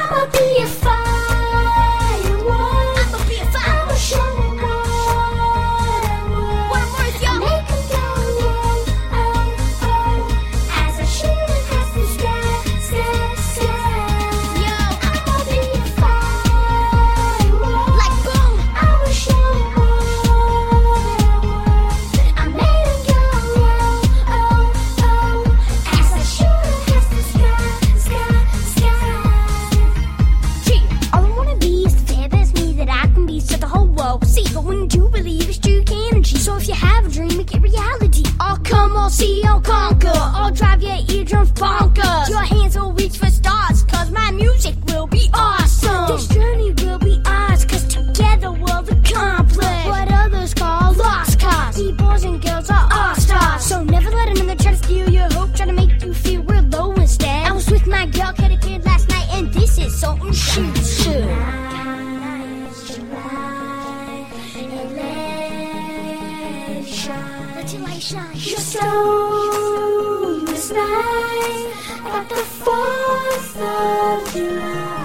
I'ma be a firework. I'ma be a firework. I'ma show them what I'm worth, y'all. Make them go, oh, oh, oh, as I shoot across the sky, sky, sky. Yo, I'ma be a firework. Like boom, I'ma show them what I'm worth. I made them go, oh, oh, oh, as I shoot across the sky, sky, sky. Gee, all I wanna be is the fair best me that I can be, so the whole world will see. But when you do believe, it's true energy. So if you have a dream, make it reality. I'll come, I'll see, I'll conquer. I'll drive your eardrums bonkers. Your hands will reach for stars, cause my music will be awesome. This journey will be ours, cause together we'll accomplish what others call lost cause. We boys and girls are all stars, so never let another try to steal your hope, try to make you feel real low instead. I was with my girl, cut a kid last night, and this is something she should. Let your light shine. You're so nice, like the 4th of July.